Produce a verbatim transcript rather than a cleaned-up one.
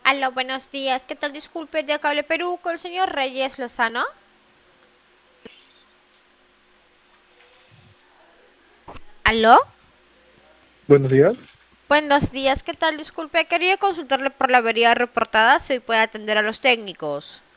Aló, buenos días. ¿Qué tal? Disculpe, de Cable Perú con el señor Reyes Lozano. ¿Aló? Buenos días. Buenos días. ¿Qué tal? Disculpe, quería consultarle por la avería reportada si hoy puede atender a los técnicos.